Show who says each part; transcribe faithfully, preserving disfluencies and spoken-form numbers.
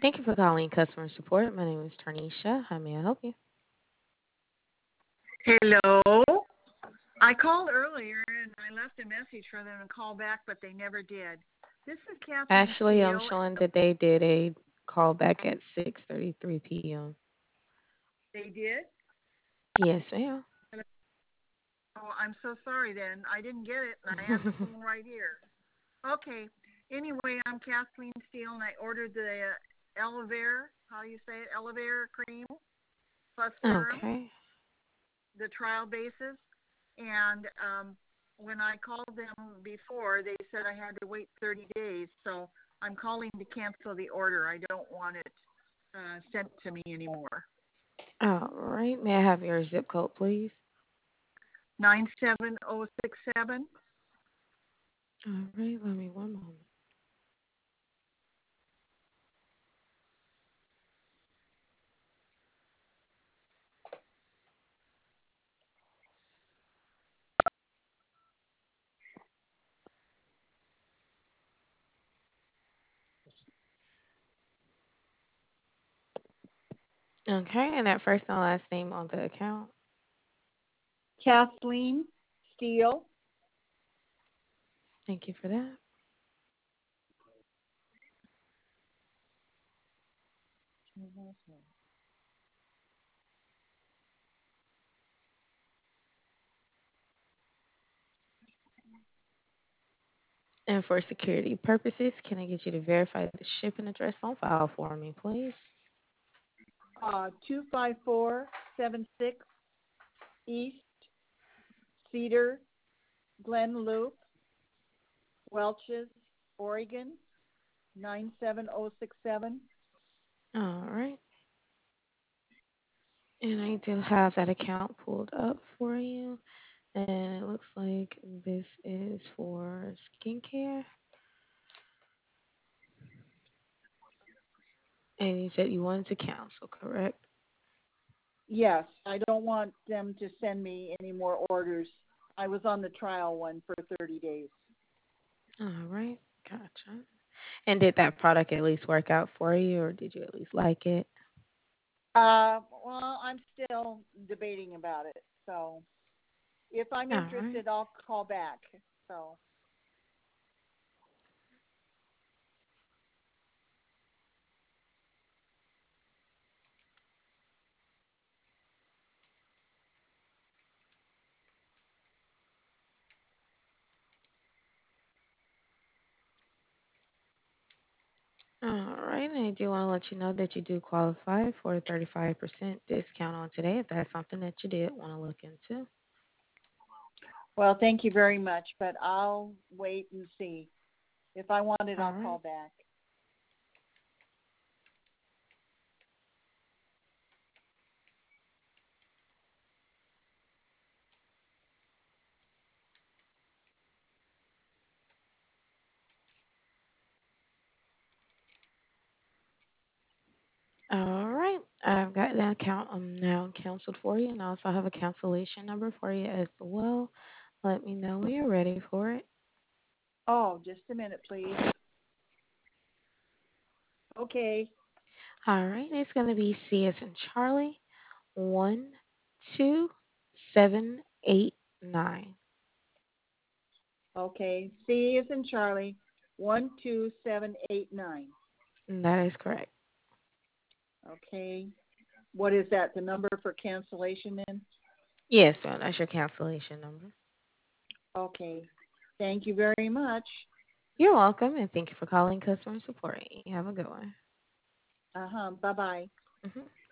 Speaker 1: Thank you for calling customer support. My name is Tarnisha. How may I help you?
Speaker 2: Hello. I called earlier and I left a message for them to call back, but they never did. This is Kathleen
Speaker 1: Actually, I'm
Speaker 2: Steele.
Speaker 1: showing that they did a call back at six thirty-three p m.
Speaker 2: They did?
Speaker 1: Yes, ma'am.
Speaker 2: Oh, I'm so sorry then. I didn't get it and I have the phone right here. Okay. Anyway, I'm Kathleen Steele and I ordered the uh, Elevare, how do you say it? Elevare cream plus serum,
Speaker 1: Okay.
Speaker 2: the trial basis. And um, when I called them before, they said I had to wait thirty days. So I'm calling to cancel the order. I don't want it uh, sent to me anymore.
Speaker 1: All right. May I have your zip code, please?
Speaker 2: nine seven zero six seven.
Speaker 1: All right. Let me one moment. Okay. And that first and last name on the account.
Speaker 2: Kathleen Steele.
Speaker 1: Thank you for that. And for security purposes, can I get you to verify the shipping address on file for me, please?
Speaker 2: Uh, two five four seven six East Cedar Glen Loop, Welches, Oregon, nine seven zero six seven.
Speaker 1: All right. And I do have that account pulled up for you. And it looks like this is for skincare. And you said you wanted to cancel, correct?
Speaker 2: Yes, I don't want them to send me any more orders. I was on the trial one for thirty days.
Speaker 1: All right. Gotcha. And did that product at least work out for you, or did you at least like it?
Speaker 2: Uh, well, I'm still debating about it. So if I'm
Speaker 1: All right.
Speaker 2: interested, I'll call back. So,
Speaker 1: All right. And I do want to let you know that you do qualify for a thirty-five percent discount on today if that's something that you did want to look into.
Speaker 2: well, thank you very much, but I'll wait and see. If I want it,
Speaker 1: All
Speaker 2: I'll
Speaker 1: right.
Speaker 2: call back.
Speaker 1: All right. I've got that account um, now canceled for you, and I also have a cancellation number for you as well. Let me know when you're ready for it.
Speaker 2: Oh, just a minute, please. Okay.
Speaker 1: All right. It's going to be C as in Charlie, one, two, seven, eight, nine.
Speaker 2: Okay. C is in Charlie. One, two, seven, eight, nine.
Speaker 1: And that is correct.
Speaker 2: Okay. What is that? The number for cancellation then?
Speaker 1: Yes, ma'am. That's your cancellation number.
Speaker 2: Okay. Thank you very much.
Speaker 1: You're welcome, and thank you for calling customer support. You have a good one.
Speaker 2: Uh huh. Bye bye.
Speaker 1: Mhm.